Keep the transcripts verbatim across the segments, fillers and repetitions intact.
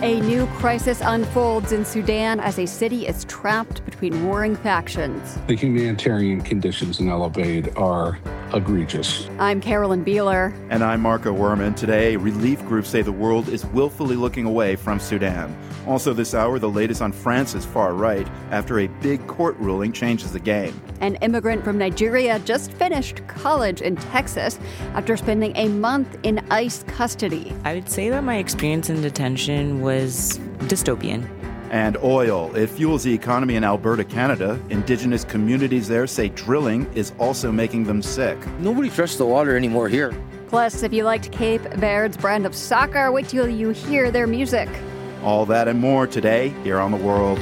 A new crisis unfolds in Sudan as a city is trapped between warring factions. The humanitarian conditions in El Obeid are egregious. I'm Carolyn Beeler. And I'm Marco Werman. Today, relief groups say the world is willfully looking away from Sudan. Also this hour, the latest on France's far right after a big court ruling changes the game. An immigrant from Nigeria just finished college in Texas after spending a month in ICE custody. I would say that my experience in detention was dystopian. And oil. It fuels the economy in Alberta, Canada. Indigenous communities there say drilling is also making them sick. Nobody trusts the water anymore here. Plus, if you liked Cape Verde's brand of soccer, wait till you hear their music. All that and more today here on The World.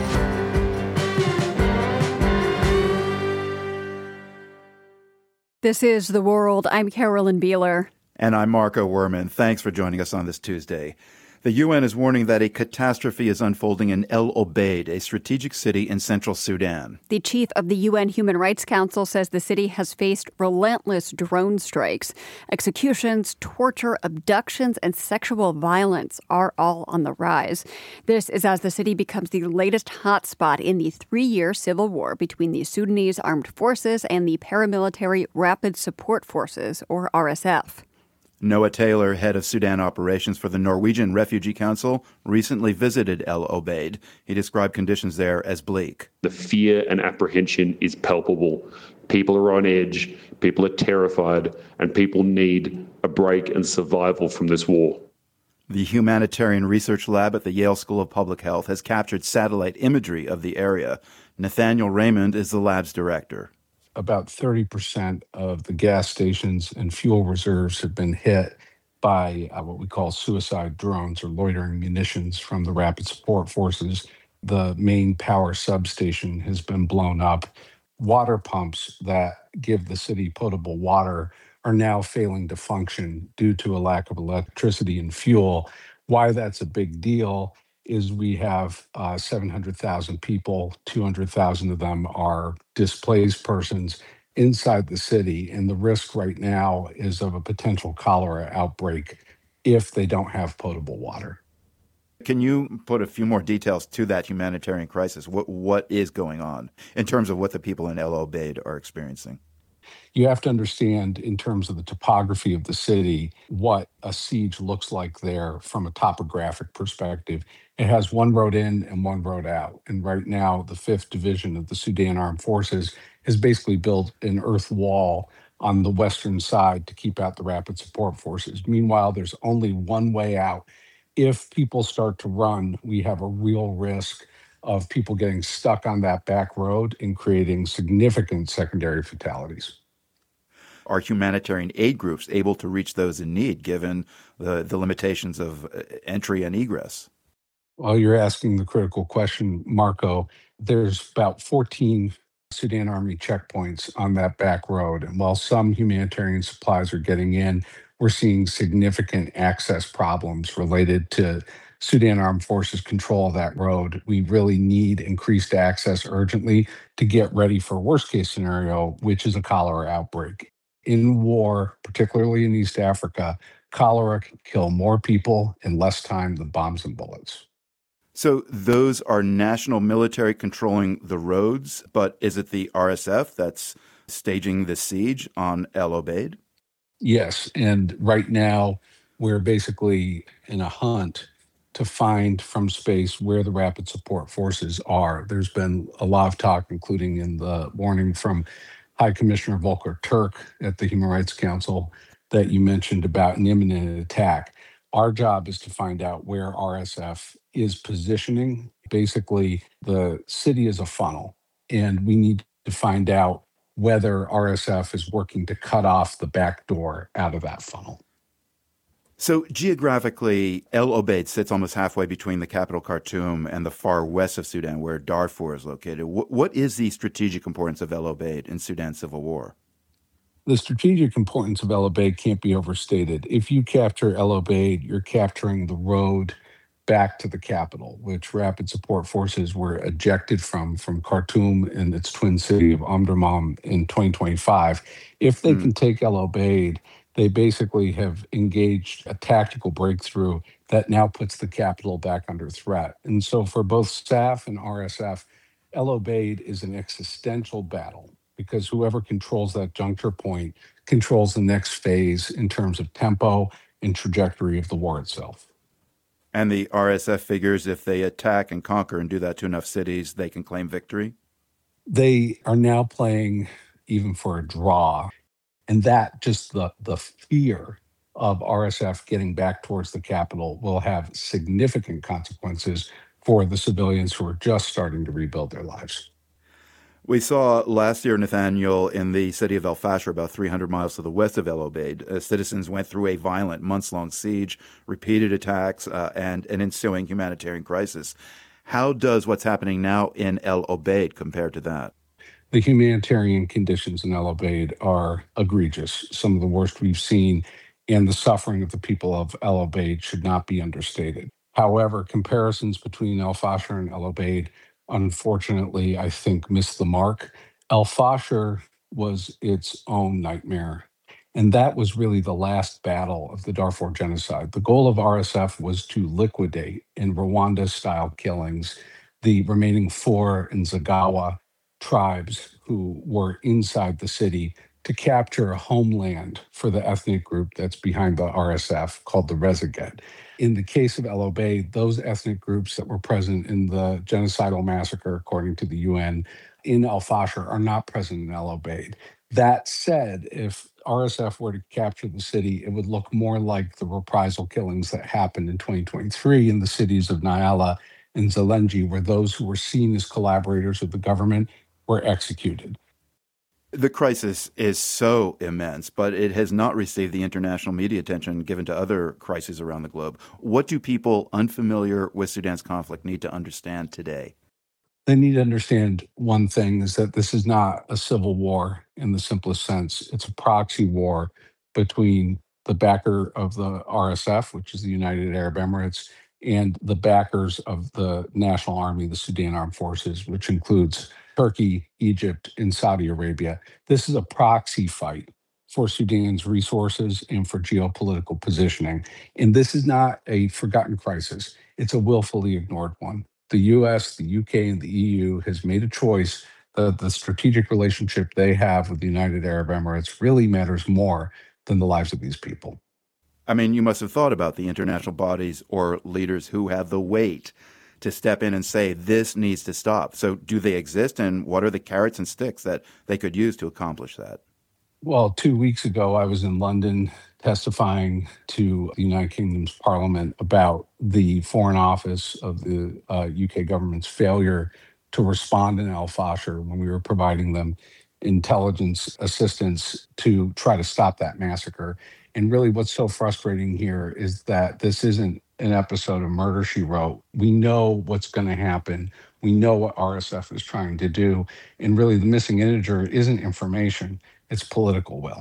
This is The World. I'm Carolyn Beeler. And I'm Marco Werman. Thanks for joining us on this Tuesday. The U N is warning that a catastrophe is unfolding in El Obeid, a strategic city in central Sudan. The chief of the U N Human Rights Council says the city has faced relentless drone strikes. Executions, torture, abductions, and sexual violence are all on the rise. This is as the city becomes the latest hotspot in the three-year civil war between the Sudanese Armed Forces and the paramilitary Rapid Support Forces, or R S F. Noah Taylor, head of Sudan operations for the Norwegian Refugee Council, recently visited El Obeid. He described conditions there as bleak. The fear and apprehension is palpable. People are on edge, people are terrified, and people need a break and survival from this war. The Humanitarian Research Lab at the Yale School of Public Health has captured satellite imagery of the area. Nathaniel Raymond is the lab's director. About thirty percent of the gas stations and fuel reserves have been hit by uh, what we call suicide drones or loitering munitions from the Rapid Support Forces. The main power substation has been blown up. Water pumps that give the city potable water are now failing to function due to a lack of electricity and fuel. Why that's a big deal is we have uh, seven hundred thousand people, two hundred thousand of them are displaced persons inside the city, and the risk right now is of a potential cholera outbreak if they don't have potable water. Can you put a few more details to that humanitarian crisis? What What is going on in terms of what the people in El Obeid are experiencing? You have to understand, in terms of the topography of the city, what a siege looks like there from a topographic perspective. It has one road in and one road out. And right now, the fifth Division of the Sudan Armed Forces has basically built an earth wall on the western side to keep out the Rapid Support Forces. Meanwhile, there's only one way out. If people start to run, we have a real risk of people getting stuck on that back road and creating significant secondary fatalities. Are humanitarian aid groups able to reach those in need, given the, the limitations of entry and egress? Well, you're asking the critical question, Marco. There's about fourteen Sudan Army checkpoints on that back road. And while some humanitarian supplies are getting in, we're seeing significant access problems related to Sudan Armed Forces control of that road. We really need increased access urgently to get ready for worst case scenario, which is a cholera outbreak. In war, particularly in East Africa, cholera can kill more people in less time than bombs and bullets. So those are national military controlling the roads, but is it the R S F that's staging the siege on El Obeid? Yes, and right now we're basically in a hunt to find from space where the Rapid Support Forces are. There's been a lot of talk, including in the warning from High Commissioner Volker Turk at the Human Rights Council that you mentioned about an imminent attack. Our job is to find out where R S F is positioning. Basically, the city is a funnel, and we need to find out whether R S F is working to cut off the back door out of that funnel. So geographically, El Obeid sits almost halfway between the capital Khartoum and the far west of Sudan, where Darfur is located. What, what is the strategic importance of El Obeid in Sudan's civil war? The strategic importance of El Obeid can't be overstated. If you capture El Obeid, you're capturing the road back to the capital, which Rapid Support Forces were ejected from, from Khartoum and its twin city of Omdurman in twenty twenty-five. If they mm. can take El Obeid, They basically have engaged a tactical breakthrough that now puts the capital back under threat. And so for both S A F and R S F, El Obeid is an existential battle because whoever controls that juncture point controls the next phase in terms of tempo and trajectory of the war itself. And the R S F figures if they attack and conquer and do that to enough cities, they can claim victory? They are now playing even for a draw. And that just the, the fear of R S F getting back towards the capital will have significant consequences for the civilians who are just starting to rebuild their lives. We saw last year, Nathaniel, in the city of El Fasher, about three hundred miles to the west of El Obeid, uh, citizens went through a violent months-long siege, repeated attacks, uh, and an ensuing humanitarian crisis. How does what's happening now in El Obeid compare to that? The humanitarian conditions in El Obeid are egregious, some of the worst we've seen, and the suffering of the people of El Obeid should not be understated. However, comparisons between El Fasher and El Obeid, unfortunately, I think missed the mark. El Fasher was its own nightmare, and that was really the last battle of the Darfur genocide. The goal of R S F was to liquidate, in Rwanda-style killings, the remaining four in Zagawa tribes who were inside the city to capture a homeland for the ethnic group that's behind the R S F called the Rezaget. In the case of El Obeid, those ethnic groups that were present in the genocidal massacre, according to the U N, in El Fasher are not present in El Obeid. That said, if R S F were to capture the city, it would look more like the reprisal killings that happened in twenty twenty-three in the cities of Nyala and Zelenji, where those who were seen as collaborators with the government were executed. The crisis is so immense, but it has not received the international media attention given to other crises around the globe. What do people unfamiliar with Sudan's conflict need to understand today? They need to understand one thing is that this is not a civil war in the simplest sense. It's a proxy war between the backer of the R S F, which is the United Arab Emirates, and the backers of the National Army, the Sudan Armed Forces, which includes Turkey, Egypt, and Saudi Arabia. This is a proxy fight for Sudan's resources and for geopolitical positioning. And this is not a forgotten crisis. It's a willfully ignored one. The U S, the U K, and the E U has made a choice that the strategic relationship they have with the United Arab Emirates really matters more than the lives of these people. I mean, you must have thought about the international bodies or leaders who have the weight to step in and say, this needs to stop. So do they exist, and what are the carrots and sticks that they could use to accomplish that? Well, two weeks ago, I was in London testifying to the United Kingdom's Parliament about the Foreign Office of the uh, U K government's failure to respond in Al Fasher when we were providing them intelligence assistance to try to stop that massacre. And really, what's so frustrating here is that this isn't an episode of Murder, She Wrote. We know what's going to happen. We know what R S F is trying to do. And really, the missing integer isn't information. It's political will.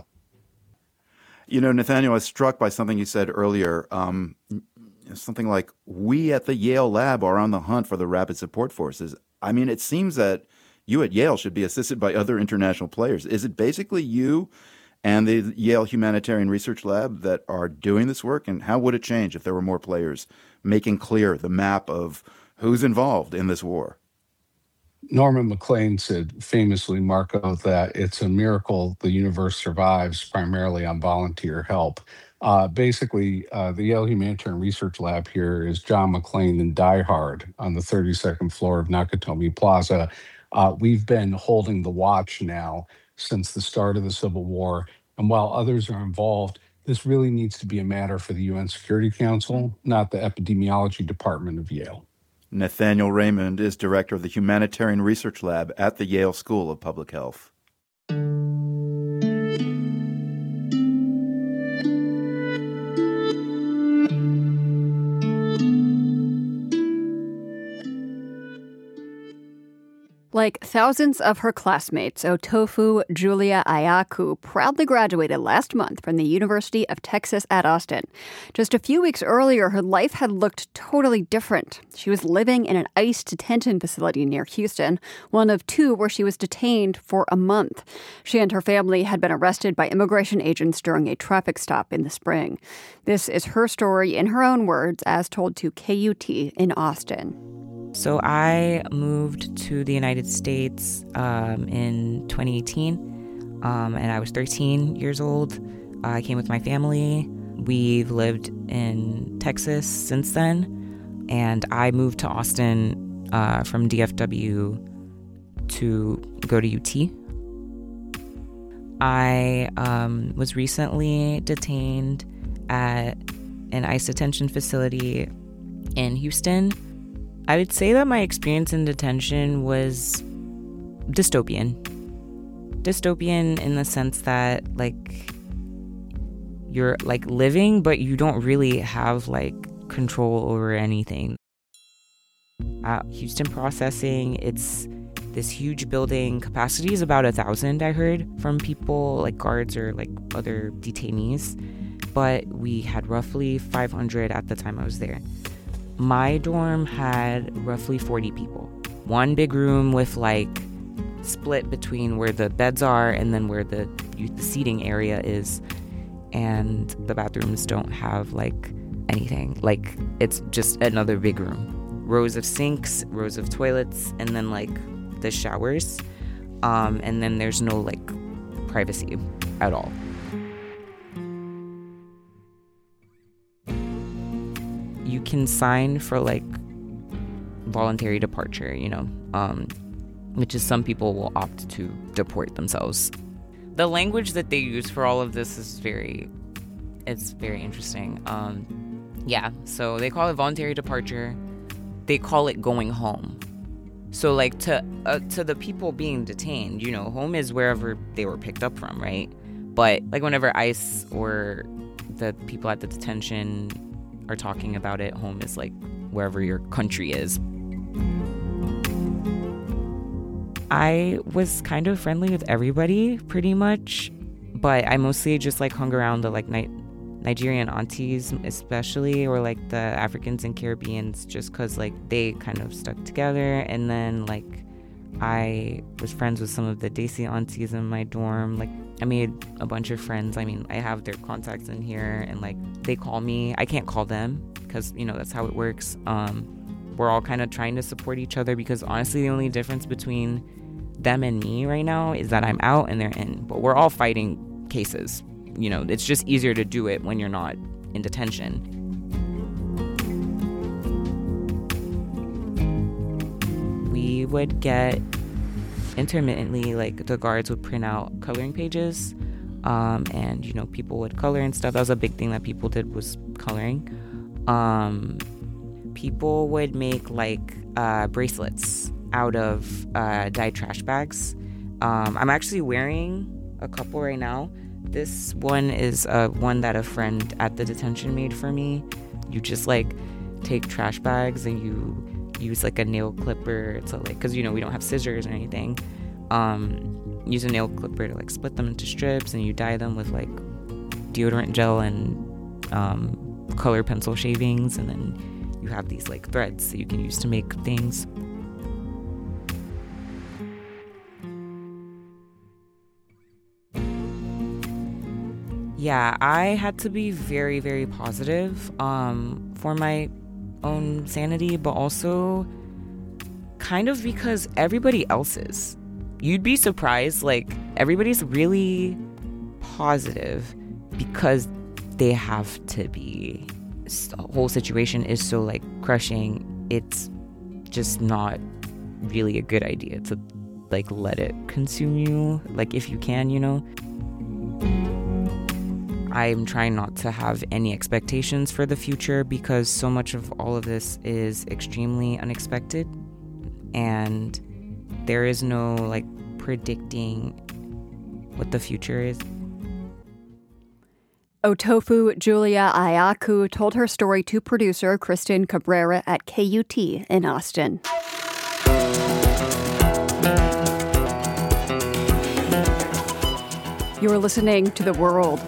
You know, Nathaniel, I was struck by something you said earlier. Um, something like, we at the Yale lab are on the hunt for the rapid support forces. I mean, it seems that you at Yale should be assisted by other international players. Is it basically you and the Yale Humanitarian Research Lab that are doing this work? And how would it change if there were more players making clear the map of who's involved in this war? Norman MacLean said famously, Marco, that it's a miracle the universe survives primarily on volunteer help. Uh, basically, uh, the Yale Humanitarian Research Lab here is John McClane and Die Hard on the thirty-second floor of Nakatomi Plaza. Uh, we've been holding the watch now since the start of the Civil War. And while others are involved, this really needs to be a matter for the U N Security Council, not the epidemiology department of Yale. Nathaniel Raymond is director of the Humanitarian Research Lab at the Yale School of Public Health. Like thousands of her classmates, Otofu Julia Ayaku proudly graduated last month from the University of Texas at Austin. Just a few weeks earlier, her life had looked totally different. She was living in an ICE detention facility near Houston, one of two where she was detained for a month. She and her family had been arrested by immigration agents during a traffic stop in the spring. This is her story in her own words, as told to K U T in Austin. So I moved to the United States um, in twenty eighteen, um, and I was thirteen years old. Uh, I came with my family. We've lived in Texas since then, and I moved to Austin uh, from D F W to go to U T. I um, was recently detained at an ICE detention facility in Houston. I would say that my experience in detention was dystopian. Dystopian in the sense that, like, you're, like, living, but you don't really have, like, control over anything. At Houston Processing, it's this huge building. Capacity is about a thousand, I heard, from people, like guards or, like, other detainees. But we had roughly five hundred at the time I was there. My dorm had roughly forty people. One big room with like split between where the beds are and then where the, the seating area is. And the bathrooms don't have like anything. Like it's just another big room. Rows of sinks, rows of toilets, and then like the showers. Um, and then there's no like privacy at all. You can sign for like voluntary departure, you know, um, which is some people will opt to deport themselves. The language that they use for all of this is very, it's very interesting. Um, yeah, so they call it voluntary departure. They call it going home. So like to uh, to the people being detained, you know, home is wherever they were picked up from, right? But like whenever ICE or the people at the detention are talking about it, home is like wherever your country is. I was kind of friendly with everybody pretty much, but I mostly just like hung around the like Ni- Nigerian aunties especially, or like the Africans and Caribbeans, just cause like they kind of stuck together. And then like I was friends with some of the Desi aunties in my dorm. Like I made a bunch of friends. I mean, I have their contacts in here, and like they call me. I can't call them because, you know, that's how it works. Um, we're all kind of trying to support each other because honestly, the only difference between them and me right now is that I'm out and they're in. But we're all fighting cases. You know, it's just easier to do it when you're not in detention. We would get intermittently, like the guards would print out coloring pages, um, and you know, people would color and stuff. That was a big thing that people did, was coloring. Um, people would make like uh, bracelets out of uh, dyed trash bags. Um, I'm actually wearing a couple right now. This one is uh, one that a friend at the detention made for me. You just like take trash bags and you use like a nail clipper to like, because you know we don't have scissors or anything. Um, use a nail clipper to like split them into strips, and you dye them with like deodorant gel and um, color pencil shavings, and then you have these like threads that you can use to make things. Yeah, I had to be very, very positive um, for my own sanity, but also kind of because everybody else is. You'd be surprised, like, everybody's really positive because they have to be. This whole situation is so, like, crushing. It's just not really a good idea to, like, let it consume you, like, if you can, you know? I'm trying not to have any expectations for the future because so much of all of this is extremely unexpected, and there is no like predicting what the future is. Otofu Julia Ayaku told her story to producer Kristen Cabrera at K U T in Austin. You're listening to The World.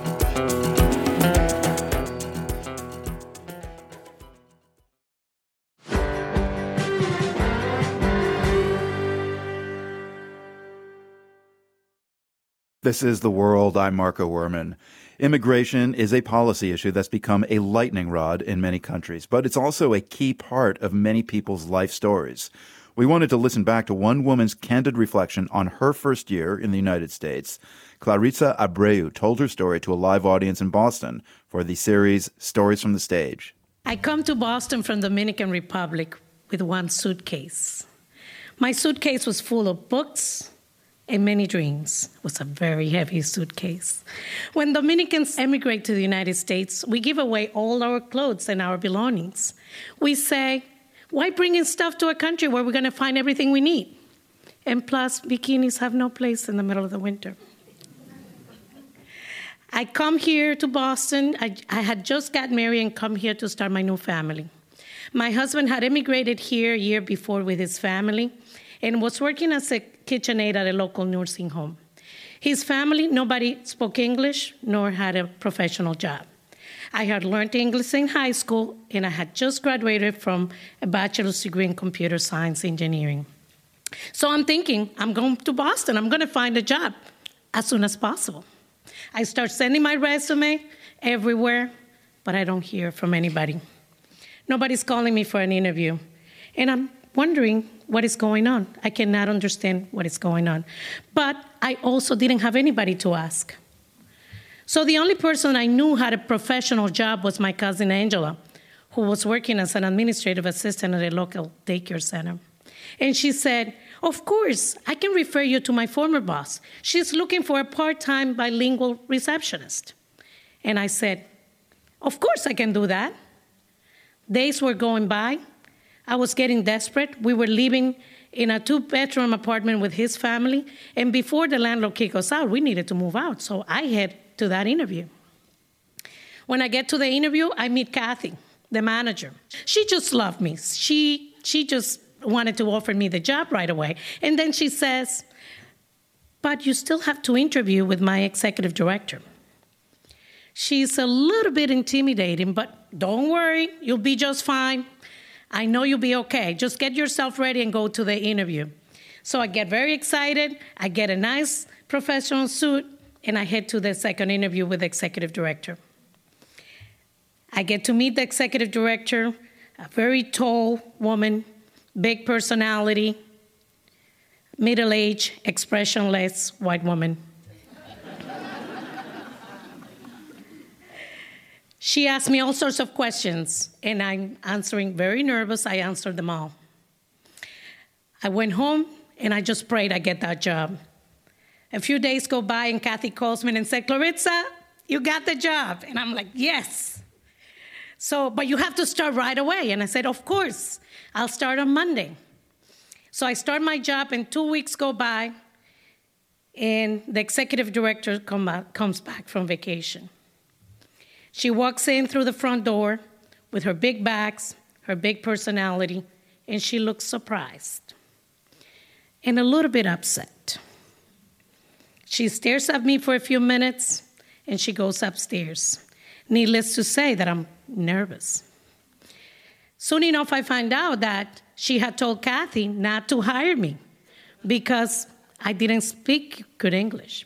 This is The World. I'm Marco Werman. Immigration is a policy issue that's become a lightning rod in many countries, but it's also a key part of many people's life stories. We wanted to listen back to one woman's candid reflection on her first year in the United States. Clarissa Abreu told her story to a live audience in Boston for the series Stories from the Stage. I come to Boston from Dominican Republic with one suitcase. My suitcase was full of books and many dreams. It was a very heavy suitcase. When Dominicans emigrate to the United States, we give away all our clothes and our belongings. We say, why bring in stuff to a country where we're going to find everything we need? And plus, bikinis have no place in the middle of the winter. I come here to Boston. I, I had just got married and come here to start my new family. My husband had immigrated here a year before with his family and was working as a KitchenAid at a local nursing home. His family, nobody spoke English nor had a professional job. I had learned English in high school, and I had just graduated from a bachelor's degree in computer science engineering. So I'm thinking, I'm going to Boston. I'm going to find a job as soon as possible. I start sending my resume everywhere, but I don't hear from anybody. Nobody's calling me for an interview. And I'm wondering what is going on. I cannot understand what is going on. But I also didn't have anybody to ask. So the only person I knew had a professional job was my cousin Angela, who was working as an administrative assistant at a local daycare center. And she said, of course, I can refer you to my former boss. She's looking for a part-time bilingual receptionist. And I said, of course I can do that. Days were going by. I was getting desperate. We were living in a two-bedroom apartment with his family. And before the landlord kicked us out, we needed to move out. So I head to that interview. When I get to the interview, I meet Kathy, the manager. She just loved me. She, she just wanted to offer me the job right away. And then she says, but you still have to interview with my executive director. She's a little bit intimidating, but don't worry, you'll be just fine. I know you'll be okay. Just get yourself ready and go to the interview. So I get very excited. I get a nice professional suit, and I head to the second interview with the executive director. I get to meet the executive director, a very tall woman, big personality, middle-aged, expressionless white woman. She asked me all sorts of questions, and I'm answering very nervous. I answered them all. I went home, and I just prayed I get that job. A few days go by, and Kathy calls me and said, Clarissa, you got the job. And I'm like, yes. So, but you have to start right away. And I said, of course, I'll start on Monday. So I start my job, and two weeks go by, and the executive director come out, comes back from vacation. She walks in through the front door with her big bags, her big personality, and she looks surprised and a little bit upset. She stares at me for a few minutes, and she goes upstairs. Needless to say that I'm nervous. Soon enough, I find out that she had told Kathy not to hire me because I didn't speak good English.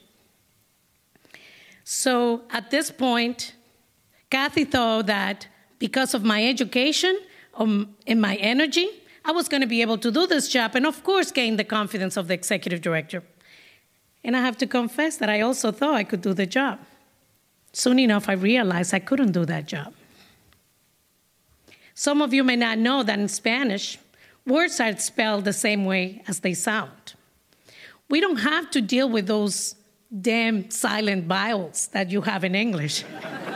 So at this point, Kathy thought that because of my education um, and my energy, I was going to be able to do this job and, of course, gain the confidence of the executive director. And I have to confess that I also thought I could do the job. Soon enough, I realized I couldn't do that job. Some of you may not know that in Spanish, words are spelled the same way as they sound. We don't have to deal with those damn silent vowels that you have in English.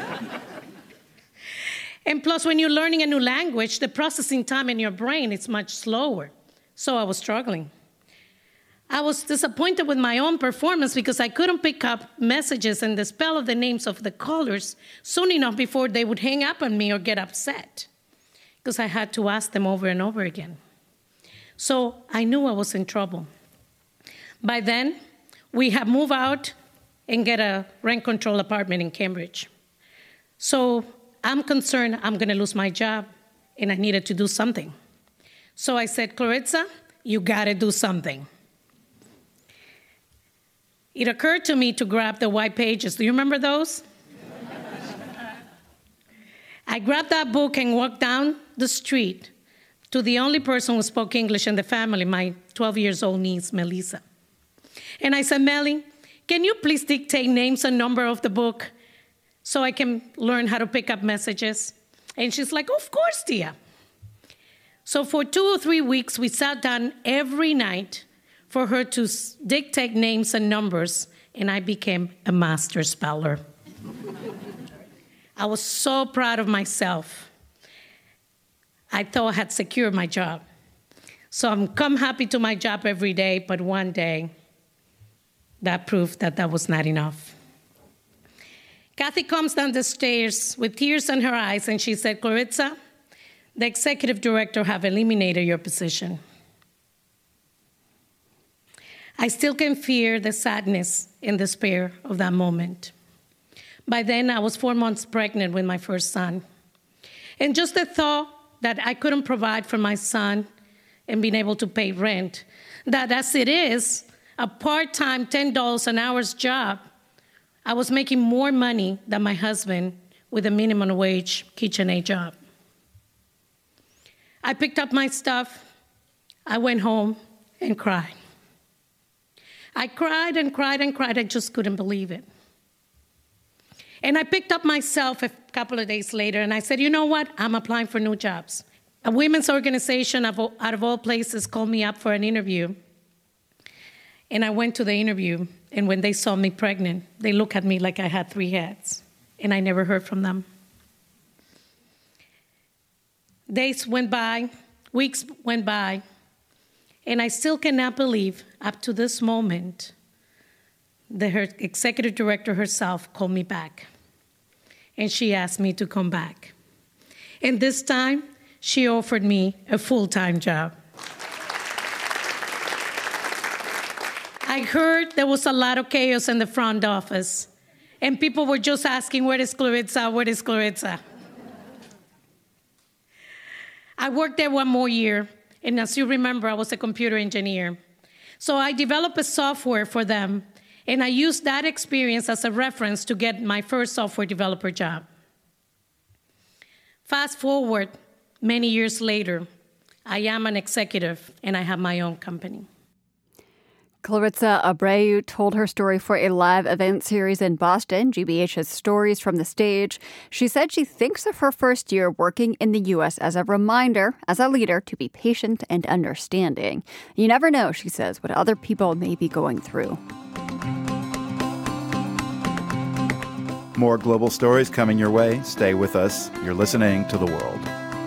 And plus, when you're learning a new language, the processing time in your brain is much slower. So I was struggling. I was disappointed with my own performance because I couldn't pick up messages and the spell of the names of the callers soon enough before they would hang up on me or get upset, because I had to ask them over and over again. So I knew I was in trouble. By then, we had moved out and get a rent-control apartment in Cambridge. So I'm concerned I'm going to lose my job, and I needed to do something. So I said, Clarissa, you got to do something. It occurred to me to grab the white pages. Do you remember those? I grabbed that book and walked down the street to the only person who spoke English in the family, my twelve years old niece, Melissa. And I said, Melly, can you please dictate names and number of the book so I can learn how to pick up messages? And she's like, of course, Tia. So for two or three weeks, we sat down every night for her to dictate names and numbers, and I became a master speller. I was so proud of myself. I thought I had secured my job. So I'm come happy to my job every day, but one day, that proved that that was not enough. Kathy comes down the stairs with tears in her eyes, and she said, Clarissa, the executive director have eliminated your position. I still can feel the sadness and despair of that moment. By then, I was four months pregnant with my first son. And just the thought that I couldn't provide for my son and being able to pay rent, that as it is, a part-time ten dollars an hour's job, I was making more money than my husband with a minimum wage KitchenAid job. I picked up my stuff, I went home and cried. I cried and cried and cried, I just couldn't believe it. And I picked up myself a couple of days later and I said, you know what, I'm applying for new jobs. A women's organization out of all places called me up for an interview. And I went to the interview, and when they saw me pregnant, they looked at me like I had three heads, and I never heard from them. Days went by, weeks went by, and I still cannot believe, up to this moment, that her executive director herself called me back, and she asked me to come back. And this time, she offered me a full-time job. I heard there was a lot of chaos in the front office, and people were just asking, where is Clarissa, where is Clarissa? I worked there one more year, and as you remember, I was a computer engineer. So I developed a software for them, and I used that experience as a reference to get my first software developer job. Fast forward, many years later, I am an executive, and I have my own company. Clarissa Abreu told her story for a live event series in Boston, G B H's Stories from the Stage. She said she thinks of her first year working in the U S as a reminder, as a leader, to be patient and understanding. You never know, she says, what other people may be going through. More global stories coming your way. Stay with us. You're listening to The World.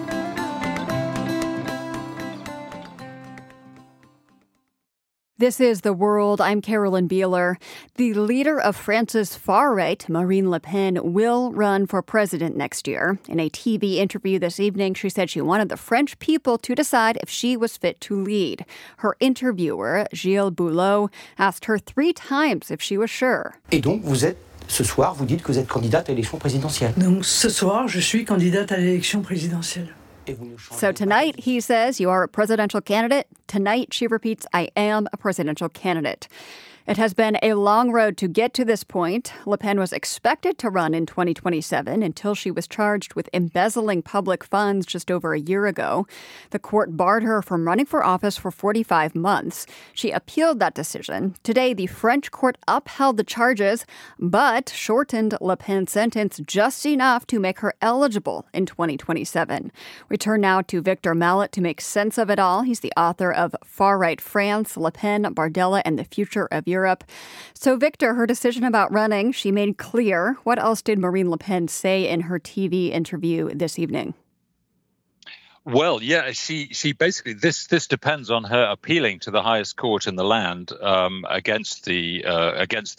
This is The World. I'm Carolyn Beeler. The leader of France's far-right, Marine Le Pen, will run for president next year. In a T V interview this evening, she said she wanted the French people to decide if she was fit to lead. Her interviewer, Gilles Boulot, asked her three times if she was sure. Et donc, vous êtes, ce soir, vous dites que vous êtes candidate à l'élection présidentielle. Donc, ce soir, je suis candidate à l'élection présidentielle. So tonight, he says, you are a presidential candidate. Tonight, she repeats, I am a presidential candidate. It has been a long road to get to this point. Le Pen was expected to run in twenty twenty-seven until she was charged with embezzling public funds just over a year ago. The court barred her from running for office for forty-five months. She appealed that decision. Today, the French court upheld the charges, but shortened Le Pen's sentence just enough to make her eligible in twenty twenty-seven. We turn now to Victor Mallet to make sense of it all. He's the author of Far-Right France, Le Pen, Bardella, and the Future of Europe. So, Victor, her decision about running, she made clear. What else did Marine Le Pen say in her T V interview this evening? Well, yeah, she she basically this this depends on her appealing to the highest court in the land um, against the uh, against the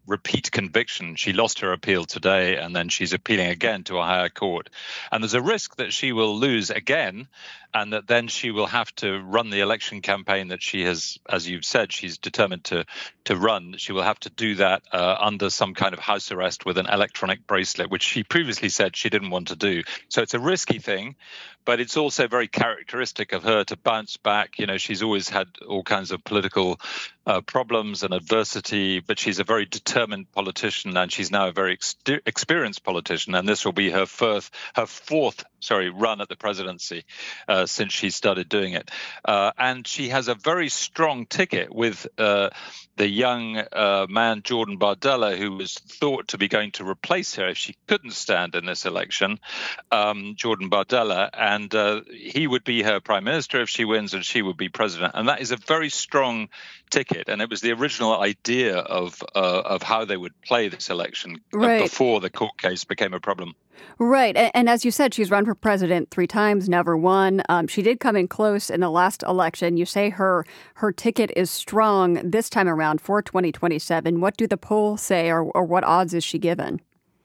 repeat conviction. She lost her appeal today, and then she's appealing again to a higher court. And there's a risk that she will lose again, and that then she will have to run the election campaign that she has, as you've said, she's determined to to run. She will have to do that uh, under some kind of house arrest with an electronic bracelet, which she previously said she didn't want to do. So it's a risky thing, but it's also very characteristic of her to bounce back. You know, she's always had all kinds of political uh, problems and adversity, but she's a very determined politician, and she's now a very ex- experienced politician. And this will be her fourth, her fourth, sorry, run at the presidency uh, since she started doing it. Uh, and she has a very strong ticket with uh, the young uh, man, Jordan Bardella, who was thought to be going to replace her if she couldn't stand in this election, um, Jordan Bardella. And uh, he would be her prime minister if she wins, and she would be president. And that is a very strong ticket. And it was the original idea of uh, of how they would play this election right. before the court case became a problem. Right. And, and as you said, she's run for president three times, never won. Um, she did come in close in the last election. You say her her ticket is strong this time around for twenty twenty-seven. What do the polls say, or, or what odds is she given?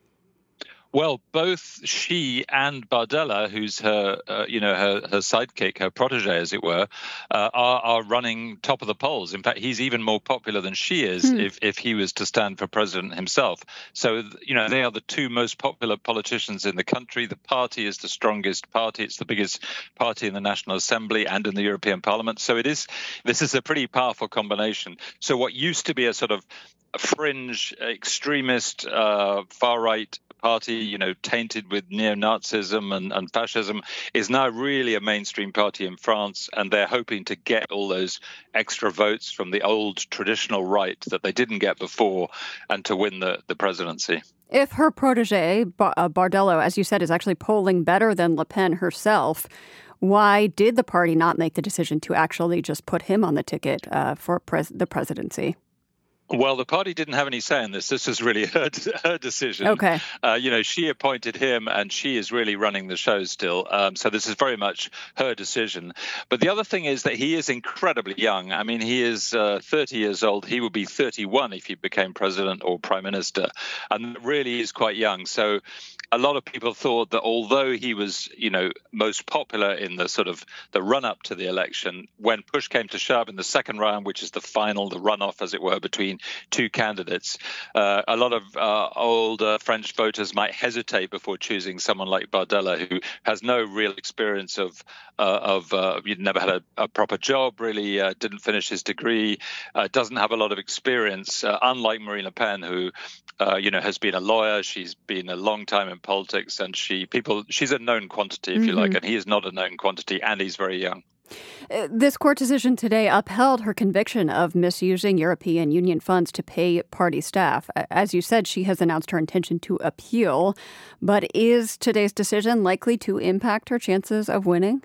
Well, both she and Bardella, who's her, uh, you know, her, her sidekick, her protege, as it were, uh, are, are running top of the polls. In fact, he's even more popular than she is hmm. if, if he was to stand for president himself. So, you know, they are the two most popular politicians in the country. The party is the strongest party. It's the biggest party in the National Assembly and in the European Parliament. So it is. This is a pretty powerful combination. So what used to be a sort of a fringe, extremist, uh, far-right party, you know, tainted with neo-Nazism and, and fascism, is now really a mainstream party in France, and they're hoping to get all those extra votes from the old traditional right that they didn't get before, and to win the, the presidency. If her protege, Bardella, as you said, is actually polling better than Le Pen herself, why did the party not make the decision to actually just put him on the ticket uh, for pres- the presidency? Well, the party didn't have any say in this. This was really her, her decision. Okay. Uh, you know, she appointed him, and she is really running the show still. Um, so this is very much her decision. But the other thing is that he is incredibly young. I mean, he is uh, thirty years old. He would be thirty-one if he became president or prime minister, and really is quite young. So a lot of people thought that although he was, you know, most popular in the sort of the run-up to the election, when push came to shove in the second round, which is the final, the runoff, as it were, between two candidates, uh, a lot of uh, old uh, French voters might hesitate before choosing someone like Bardella, who has no real experience of uh, of uh, he'd never had a, a proper job, really uh, didn't finish his degree, uh, doesn't have a lot of experience, uh, unlike Marine Le Pen, who uh, you know has been a lawyer, she's been a long time in politics, and she people she's a known quantity, if mm-hmm. you like, and he is not a known quantity, and he's very young. This court decision today upheld her conviction of misusing European Union funds to pay party staff. As you said, she has announced her intention to appeal. But is today's decision likely to impact her chances of winning?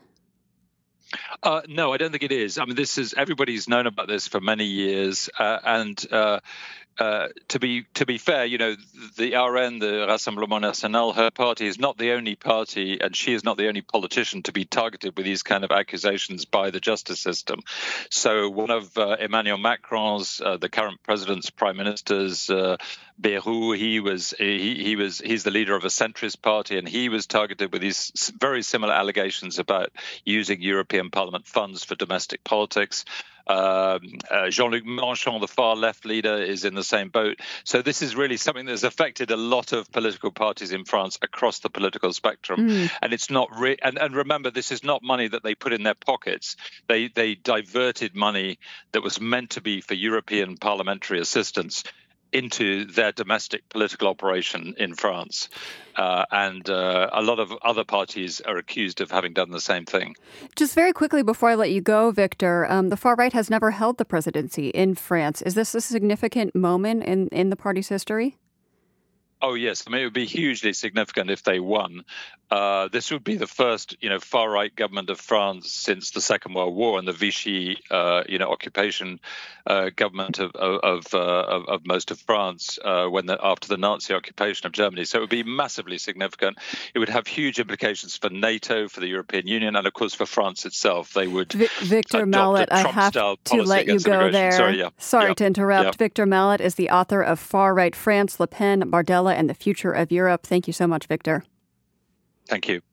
Uh, no, I don't think it is. I mean, this is everybody's known about this for many years, uh, and uh, uh, to be to be fair, you know, the R N, the Rassemblement National, her party is not the only party, and she is not the only politician to be targeted with these kind of accusations by the justice system. So one of uh, Emmanuel Macron's, uh, the current president's prime minister's, uh, Bayrou, he was he, he was he's the leader of a centrist party, and he was targeted with these very similar allegations about using European Parliament funds for domestic politics. Um, uh, Jean-Luc Mélenchon, the far left leader, is in the same boat. So this is really something that's affected a lot of political parties in France across the political spectrum. Mm. And it's not re- and, and remember, this is not money that they put in their pockets. They they diverted money that was meant to be for European parliamentary assistance into their domestic political operation in France. Uh, and uh, a lot of other parties are accused of having done the same thing. Just very quickly before I let you go, Victor, um, the far right has never held the presidency in France. Is this a significant moment in, in the party's history? Oh, yes. I mean, it would be hugely significant if they won. Uh, this would be the first, you know, far-right government of France since the Second World War and the Vichy, uh, you know, occupation uh, government of of, uh, of of most of France uh, when the, after the Nazi occupation of Germany. So it would be massively significant. It would have huge implications for NATO, for the European Union, and of course for France itself. They would v- Victor Mallet, I have to let you go there. Sorry, yeah. Sorry yeah. to interrupt. Yeah. Victor Mallet is the author of Far-Right France, Le Pen, Bardella, and the Future of Europe. Thank you so much, Victor. Thank you.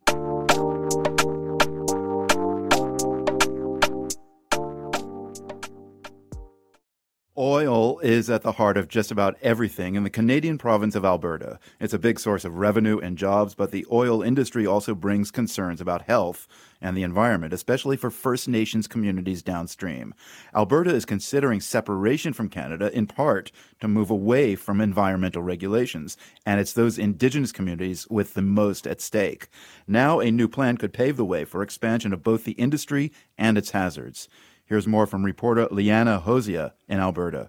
Oil is at the heart of just about everything in the Canadian province of Alberta. It's a big source of revenue and jobs, but the oil industry also brings concerns about health and the environment, especially for First Nations communities downstream. Alberta is considering separation from Canada in part to move away from environmental regulations, and it's those Indigenous communities with the most at stake. Now a new plan could pave the way for expansion of both the industry and its hazards. Here's more from reporter Liana Hosea in Alberta.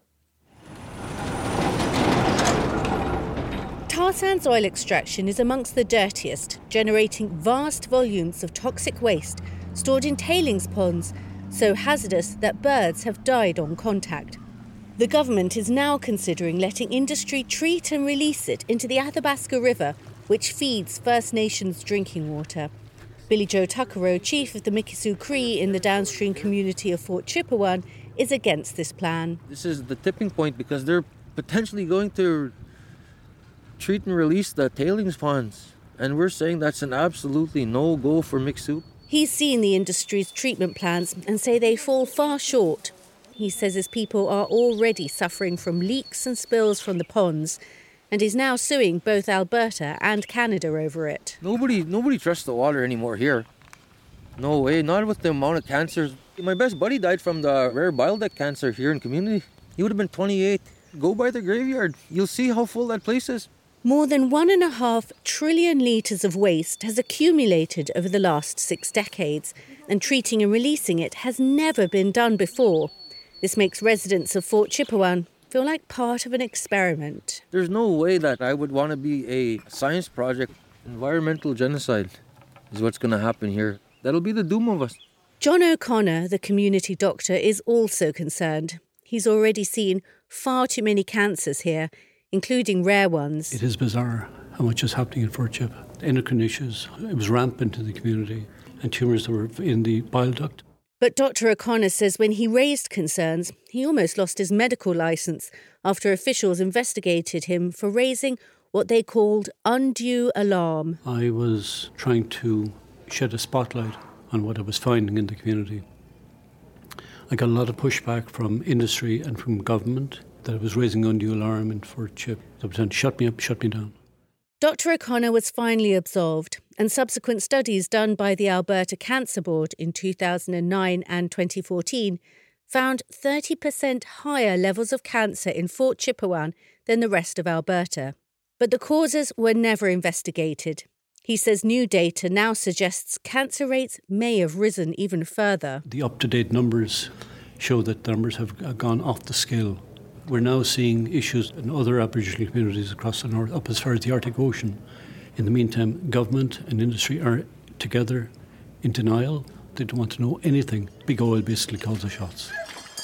Tar sands oil extraction is amongst the dirtiest, generating vast volumes of toxic waste stored in tailings ponds, so hazardous that birds have died on contact. The government is now considering letting industry treat and release it into the Athabasca River, which feeds First Nations drinking water. Billy Joe Tuckero, chief of the Mikisew Cree in the downstream community of Fort Chipewyan, is against this plan. This is the tipping point because they're potentially going to treat and release the tailings ponds. And we're saying that's an absolutely no-go for Mikisew. He's seen the industry's treatment plans and say they fall far short. He says his people are already suffering from leaks and spills from the ponds, and is now suing both Alberta and Canada over it. Nobody nobody trusts the water anymore here. No way, not with the amount of cancers. My best buddy died from the rare bile duct cancer here in community. He would have been twenty-eight. Go by the graveyard. You'll see how full that place is. More than one and a half trillion litres of waste has accumulated over the last six decades, and treating and releasing it has never been done before. This makes residents of Fort Chipewyan feel like part of an experiment. There's no way that I would want to be a science project. Environmental genocide is what's going to happen here. That'll be the doom of us. John O'Connor, the community doctor, is also concerned. He's already seen far too many cancers here, including rare ones. It is bizarre how much is happening in Fort Chip. Endocrine issues, it was rampant in the community, and tumours that were in the bile duct. But Doctor O'Connor says when he raised concerns, he almost lost his medical licence after officials investigated him for raising what they called undue alarm. I was trying to shed a spotlight on what I was finding in the community. I got a lot of pushback from industry and from government that I was raising undue alarm in Fort Chip. They were saying, shut me up, shut me down. Doctor O'Connor was finally absolved, and subsequent studies done by the Alberta Cancer Board in two thousand nine and twenty fourteen found thirty percent higher levels of cancer in Fort Chipewyan than the rest of Alberta. But the causes were never investigated. He says new data now suggests cancer rates may have risen even further. The up-to-date numbers show that the numbers have gone off the scale. We're now seeing issues in other Aboriginal communities across the north, up as far as the Arctic Ocean. In the meantime, government and industry are together in denial. They don't want to know anything. Big oil basically calls the shots.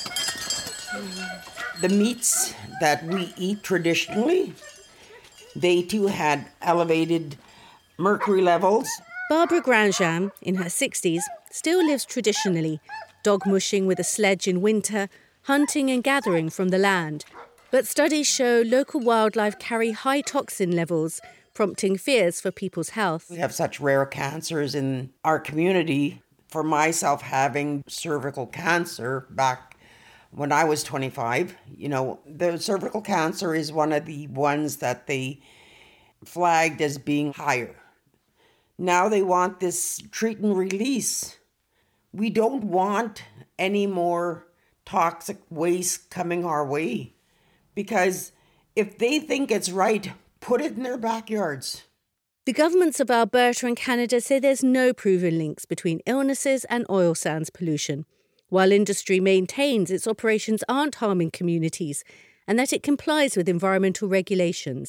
The meats that we eat traditionally, they too had elevated mercury levels. Barbara Grandjean, in her sixties, still lives traditionally, dog mushing with a sledge in winter, hunting and gathering from the land. But studies show local wildlife carry high toxin levels, prompting fears for people's health. We have such rare cancers in our community. For myself, having cervical cancer back when I was twenty-five, you know, the cervical cancer is one of the ones that they flagged as being higher. Now they want this treat and release. We don't want any more toxic waste coming our way, because if they think it's right, put it in their backyards. The governments of Alberta and Canada say there's no proven links between illnesses and oil sands pollution, while industry maintains its operations aren't harming communities and that it complies with environmental regulations.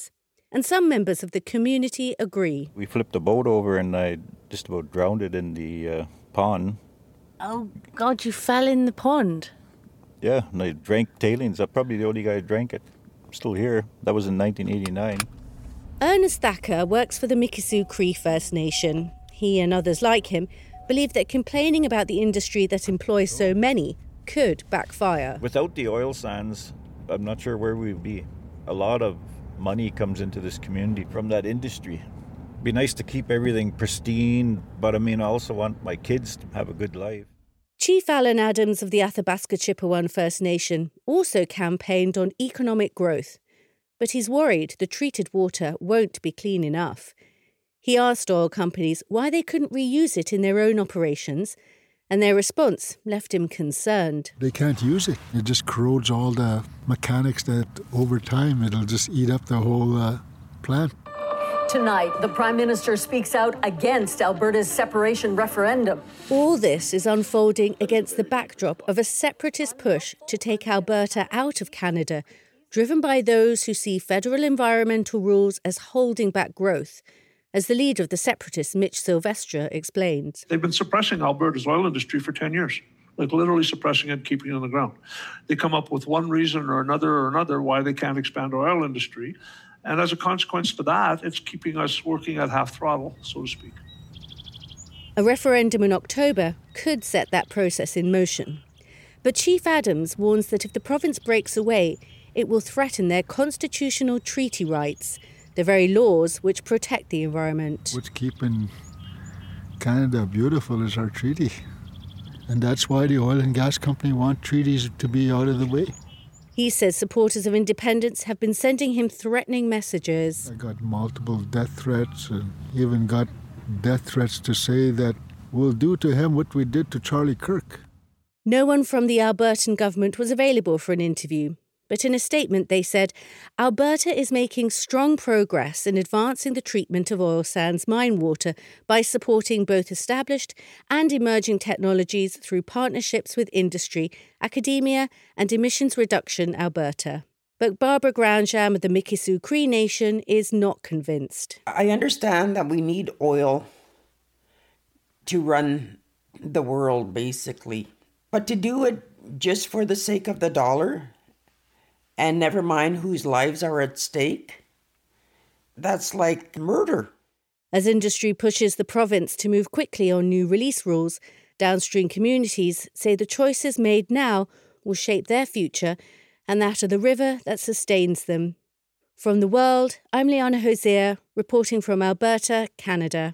and some members of the community agree. We flipped the boat over and I just about drowned it in the uh, pond. Oh, God, you fell in the pond? Yeah, and I drank tailings. I'm probably the only guy who drank it. I'm still here. That was in nineteen eighty-nine. Ernest Thacker works for the Mikisew Cree First Nation. He and others like him believe that complaining about the industry that employs so many could backfire. Without the oil sands, I'm not sure where we'd be. A lot of money comes into this community from that industry. It'd be nice to keep everything pristine, but I mean, I also want my kids to have a good life. Chief Alan Adams of the Athabasca Chippewa First Nation also campaigned on economic growth, but he's worried the treated water won't be clean enough. He asked oil companies why they couldn't reuse it in their own operations, and their response left him concerned. They can't use it. It just corrodes all the mechanics that over time it'll just eat up the whole uh, plant. Tonight, the Prime Minister speaks out against Alberta's separation referendum. All this is unfolding against the backdrop of a separatist push to take Alberta out of Canada, driven by those who see federal environmental rules as holding back growth, as the leader of the separatists, Mitch Silvestre, explains. They've been suppressing Alberta's oil industry for ten years, like literally suppressing it, keeping it on the ground. They come up with one reason or another or another why they can't expand our oil industry. And as a consequence to that, it's keeping us working at half throttle, so to speak. A referendum in October could set that process in motion. But Chief Adams warns that if the province breaks away, it will threaten their constitutional treaty rights, the very laws which protect the environment. What's keeping Canada beautiful is our treaty. And that's why the oil and gas company want treaties to be out of the way. He says supporters of independence have been sending him threatening messages. I got multiple death threats and even got death threats to say that we'll do to him what we did to Charlie Kirk. No one from the Albertan government was available for an interview. But in a statement, they said, Alberta is making strong progress in advancing the treatment of oil sands mine water by supporting both established and emerging technologies through partnerships with industry, academia and Emissions Reduction Alberta. But Barbara Granjam of the Mikisew Cree Nation is not convinced. I understand that we need oil to run the world, basically. But to do it just for the sake of the dollar, and never mind whose lives are at stake, that's like murder. As industry pushes the province to move quickly on new release rules, downstream communities say the choices made now will shape their future and that of the river that sustains them. From The World, I'm Liana Hosea, reporting from Alberta, Canada.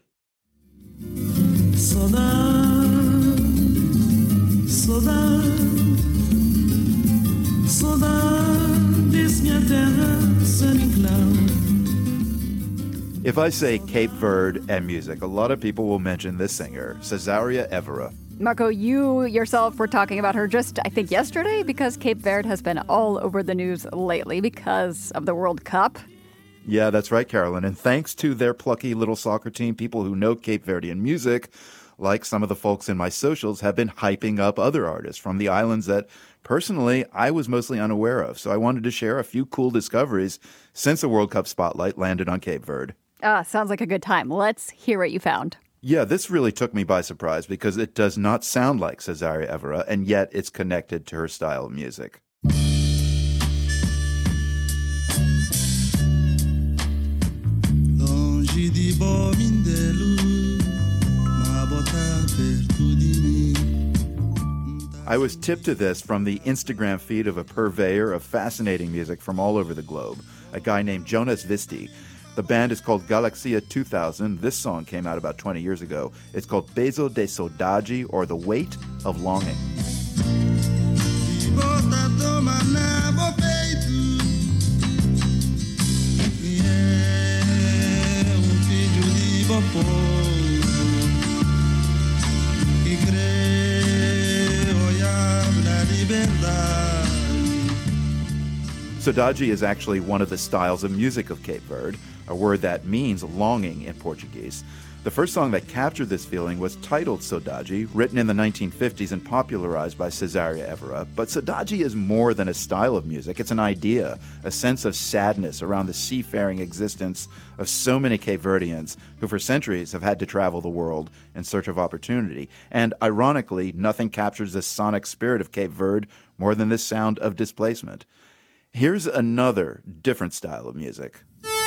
Saudade, saudade, saudades minha terra sem cloud. If I say Cape Verde and music, a lot of people will mention this singer, Cesaria Evora. Marco, you yourself were talking about her just, I think, yesterday, because Cape Verde has been all over the news lately because of the World Cup. Yeah, that's right, Carolyn. And thanks to their plucky little soccer team, people who know Cape Verdean music, like some of the folks in my socials, have been hyping up other artists from the islands that, personally, I was mostly unaware of. So I wanted to share a few cool discoveries since the World Cup spotlight landed on Cape Verde. Ah, sounds like a good time. Let's hear what you found. Yeah, this really took me by surprise because it does not sound like Cesaria Evora, and yet it's connected to her style of music. I was tipped to this from the Instagram feed of a purveyor of fascinating music from all over the globe, a guy named Jonas Visti. The band is called Galaxia two thousand. This song came out about twenty years ago. It's called Peso de Saudade, or The Weight of Longing. Saudade is actually one of the styles of music of Cape Verde. a word that means longing in Portuguese. The first song that captured this feeling was titled Saudade, written in the nineteen fifties and popularized by Cesária Évora. But saudade is more than a style of music. It's an idea, a sense of sadness around the seafaring existence of so many Cape Verdeans who for centuries have had to travel the world in search of opportunity. And ironically, nothing captures the sonic spirit of Cape Verde more than this sound of displacement. Here's another different style of music.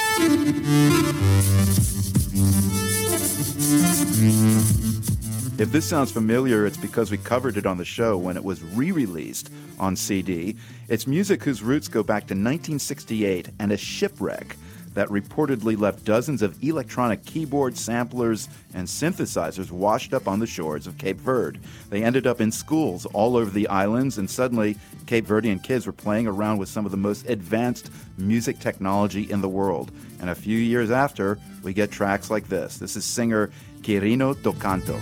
If this sounds familiar, it's because we covered it on the show when it was re-released on C D. It's music whose roots go back to nineteen sixty-eight and a shipwreck that reportedly left dozens of electronic keyboards, samplers, and synthesizers washed up on the shores of Cape Verde. They ended up in schools all over the islands, and suddenly Cape Verdean kids were playing around with some of the most advanced music technology in the world. And a few years after, we get tracks like this. This is singer Quirino Tocanto.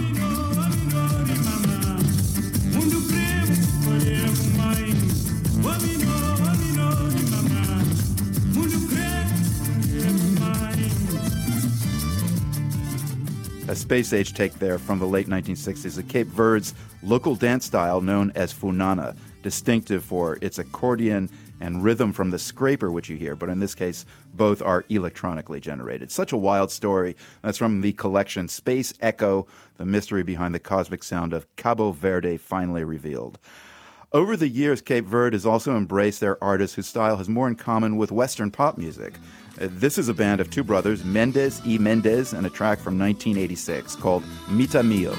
A space-age take there from the late nineteen sixties of Cape Verde's local dance style known as funana, distinctive for its accordion and rhythm from the scraper, which you hear, but in this case, both are electronically generated. Such a wild story. That's from the collection Space Echo, the mystery behind the cosmic sound of Cabo Verde finally revealed. Over the years, Cape Verde has also embraced their artists whose style has more in common with Western pop music. Uh, This is a band of two brothers, Mendes y Mendes, and a track from nineteen eighty-six called Mita Mio.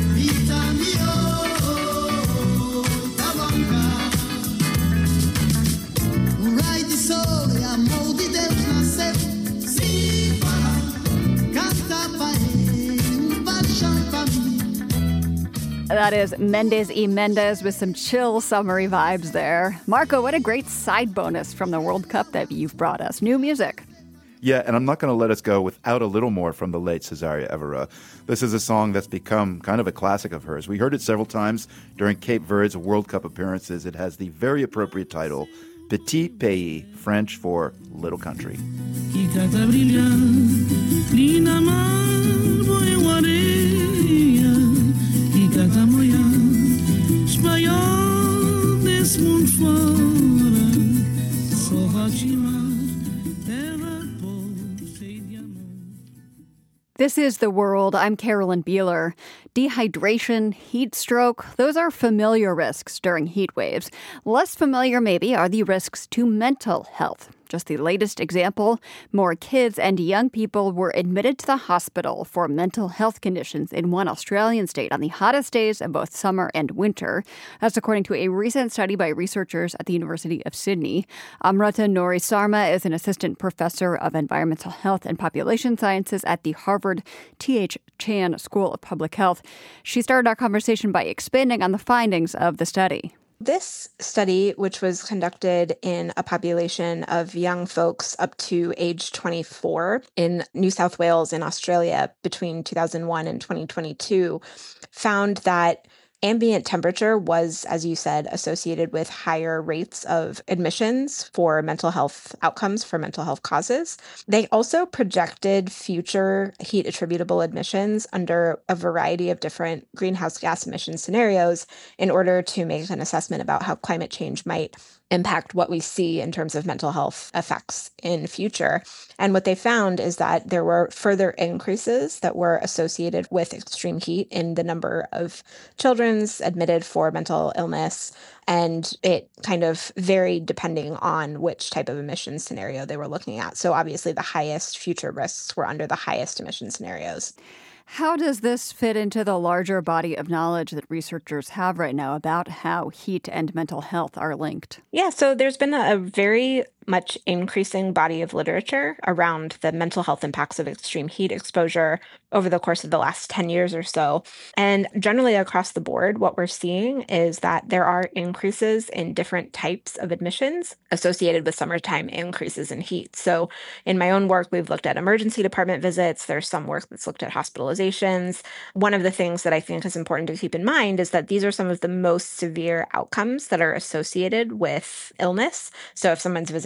That is Mendes y Mendes with some chill summery vibes there. Marco, what a great side bonus from the World Cup that you've brought us. New music. Yeah, and I'm not going to let us go without a little more from the late Cesária Évora. This is a song that's become kind of a classic of hers. We heard it several times during Cape Verde's World Cup appearances. It has the very appropriate title, Petit Pays, French for Little Country. This is The World. I'm Carolyn Beeler. Dehydration, heat stroke, those are familiar risks during heat waves. Less familiar, maybe, are the risks to mental health. Just the latest example, more kids and young people were admitted to the hospital for mental health conditions in one Australian state on the hottest days of both summer and winter. That's according to a recent study by researchers at the University of Sydney. Amrita Nori Sarma is an assistant professor of environmental health and population sciences at the Harvard T H Chan School of Public Health. She started our conversation by expanding on the findings of the study. This study, which was conducted in a population of young folks up to age twenty-four in New South Wales in Australia between two thousand one and twenty twenty-two, found that ambient temperature was, as you said, associated with higher rates of admissions for mental health outcomes, for mental health causes. They also projected future heat attributable admissions under a variety of different greenhouse gas emission scenarios in order to make an assessment about how climate change might impact what we see in terms of mental health effects in future. And what they found is that there were further increases that were associated with extreme heat in the number of children admitted for mental illness, and it kind of varied depending on which type of emission scenario they were looking at. So obviously the highest future risks were under the highest emission scenarios. How does this fit into the larger body of knowledge that researchers have right now about how heat and mental health are linked? Yeah, so there's been a very much increasing body of literature around the mental health impacts of extreme heat exposure over the course of the last ten years or so. And generally across the board, what we're seeing is that there are increases in different types of admissions associated with summertime increases in heat. So in my own work, we've looked at emergency department visits. There's some work that's looked at hospitalizations. One of the things that I think is important to keep in mind is that these are some of the most severe outcomes that are associated with illness. So if someone's visiting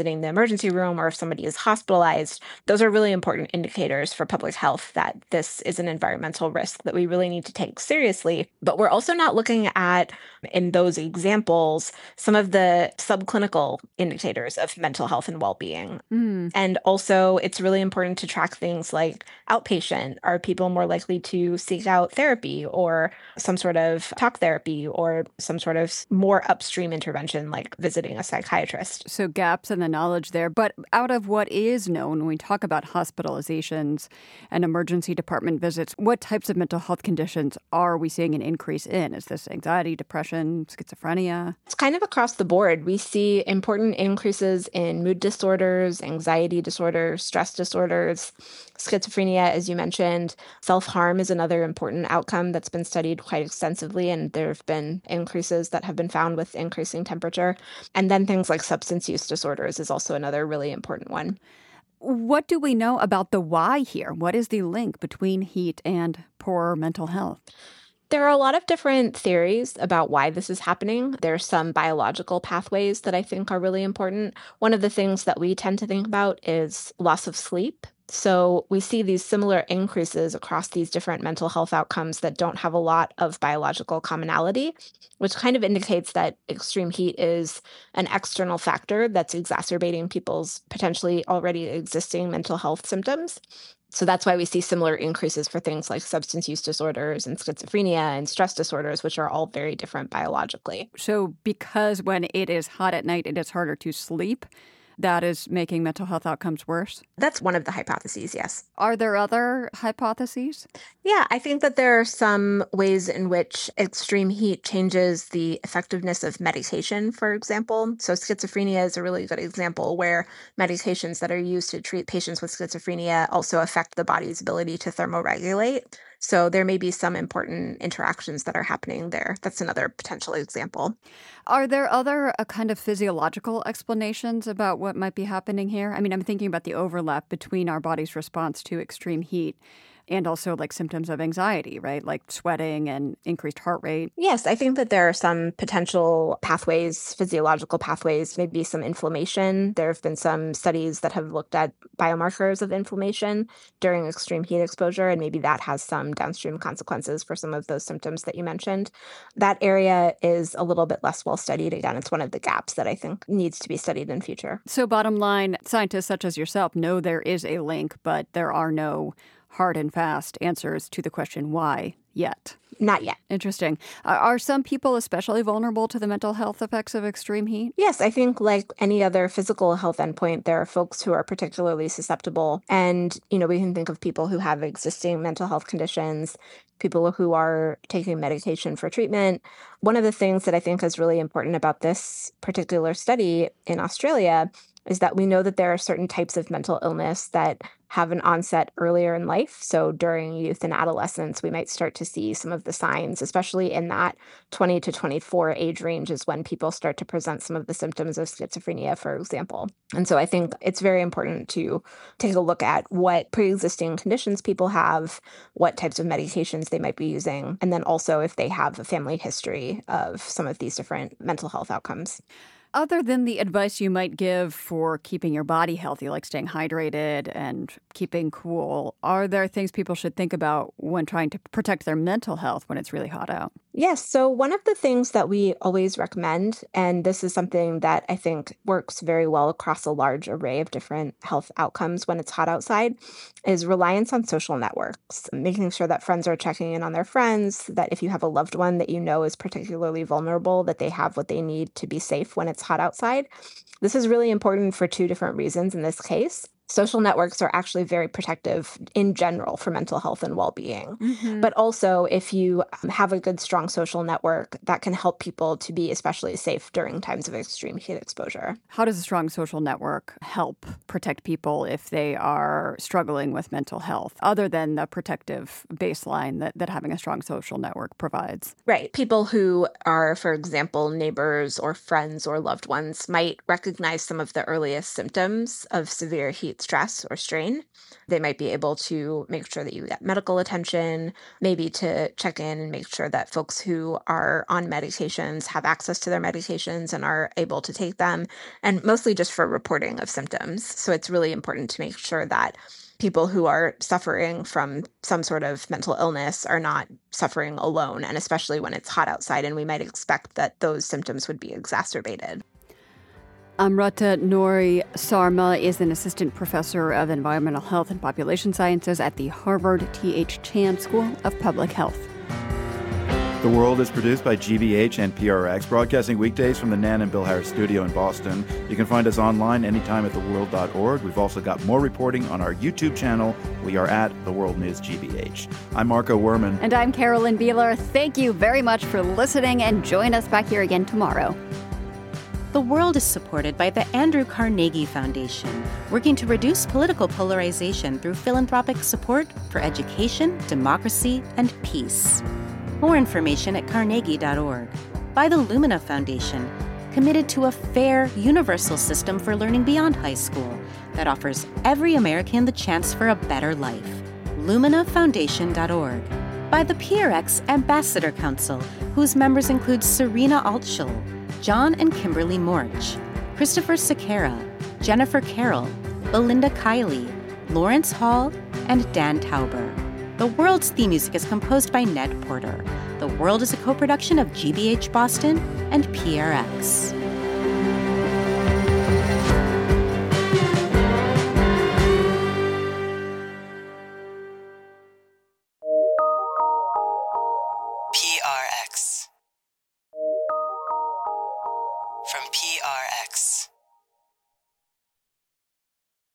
visiting the emergency room or if somebody is hospitalized, those are really important indicators for public health that this is an environmental risk that we really need to take seriously. But we're also not looking at, in those examples, some of the subclinical indicators of mental health and well-being. Mm. And also, it's really important to track things like outpatient. Are people more likely to seek out therapy or some sort of talk therapy or some sort of more upstream intervention like visiting a psychiatrist? So gaps in the knowledge there. But out of what is known, when we talk about hospitalizations and emergency department visits, what types of mental health conditions are we seeing an increase in? Is this anxiety, depression, schizophrenia? It's kind of across the board. We see important increases in mood disorders, anxiety disorders, stress disorders, schizophrenia, as you mentioned. Self-harm is another important outcome that's been studied quite extensively, and there have been increases that have been found with increasing temperature. And then things like substance use disorders is also another really important one. What do we know about the why here? What is the link between heat and poor mental health? There are a lot of different theories about why this is happening. There's some biological pathways that I think are really important. One of the things that we tend to think about is loss of sleep. So we see these similar increases across these different mental health outcomes that don't have a lot of biological commonality, which kind of indicates that extreme heat is an external factor that's exacerbating people's potentially already existing mental health symptoms. So that's why we see similar increases for things like substance use disorders and schizophrenia and stress disorders, which are all very different biologically. So because when it is hot at night, it is harder to sleep, that is making mental health outcomes worse? That's one of the hypotheses, yes. Are there other hypotheses? Yeah, I think that there are some ways in which extreme heat changes the effectiveness of medication, for example. So schizophrenia is a really good example where medications that are used to treat patients with schizophrenia also affect the body's ability to thermoregulate. So there may be some important interactions that are happening there. That's another potential example. Are there other uh, kind of physiological explanations about what might be happening here? I mean, I'm thinking about the overlap between our body's response to extreme heat and also like symptoms of anxiety, right? Like sweating and increased heart rate. Yes, I think that there are some potential pathways, physiological pathways, maybe some inflammation. There have been some studies that have looked at biomarkers of inflammation during extreme heat exposure, and maybe that has some downstream consequences for some of those symptoms that you mentioned. That area is a little bit less well studied. Again, it's one of the gaps that I think needs to be studied in future. So bottom line, scientists such as yourself know there is a link, but there are no hard and fast answers to the question why yet. Not yet. Interesting. Uh, are some people especially vulnerable to the mental health effects of extreme heat? Yes, I think like any other physical health endpoint, there are folks who are particularly susceptible. And, you know, we can think of people who have existing mental health conditions, people who are taking medication for treatment. One of the things that I think is really important about this particular study in Australia is that we know that there are certain types of mental illness that have an onset earlier in life. So during youth and adolescence, we might start to see some of the signs, especially in that twenty to twenty-four age range is when people start to present some of the symptoms of schizophrenia, for example. And so I think it's very important to take a look at what pre-existing conditions people have, what types of medications they might be using, and then also if they have a family history of some of these different mental health outcomes. Other than the advice you might give for keeping your body healthy, like staying hydrated and keeping cool, are there things people should think about when trying to protect their mental health when it's really hot out? Yes. So one of the things that we always recommend, and this is something that I think works very well across a large array of different health outcomes when it's hot outside, is reliance on social networks, making sure that friends are checking in on their friends, that if you have a loved one that you know is particularly vulnerable, that they have what they need to be safe when it's hot outside. This is really important for two different reasons in this case. Social networks are actually very protective in general for mental health and well-being. Mm-hmm. But also, if you have a good, strong social network, that can help people to be especially safe during times of extreme heat exposure. How does a strong social network help protect people if they are struggling with mental health, other than the protective baseline that, that having a strong social network provides? Right. People who are, for example, neighbors or friends or loved ones might recognize some of the earliest symptoms of severe heat alleviate stress or strain. They might be able to make sure that you get medical attention, maybe to check in and make sure that folks who are on medications have access to their medications and are able to take them, and mostly just for reporting of symptoms. So it's really important to make sure that people who are suffering from some sort of mental illness are not suffering alone, and especially when it's hot outside and we might expect that those symptoms would be exacerbated. Amrata Nouri Sarma is an assistant professor of environmental health and population sciences at the Harvard T H Chan School of Public Health. The World is produced by G B H and P R X, broadcasting weekdays from the Nan and Bill Harris studio in Boston. You can find us online anytime at the world dot org. We've also got more reporting on our YouTube channel. We are at The World News G B H. I'm Marco Werman. And I'm Carolyn Beeler. Thank you very much for listening, and join us back here again tomorrow. The World is supported by the Andrew Carnegie Foundation, working to reduce political polarization through philanthropic support for education, democracy, and peace. More information at carnegie dot org. By the Lumina Foundation, committed to a fair, universal system for learning beyond high school that offers every American the chance for a better life. lumina foundation dot org. By the P R X Ambassador Council, whose members include Serena Altschul, John and Kimberly Morch, Christopher Sequeira, Jennifer Carroll, Belinda Kiley, Lawrence Hall, and Dan Tauber. The World's theme music is composed by Ned Porter. The World is a co-production of G B H Boston and P R X.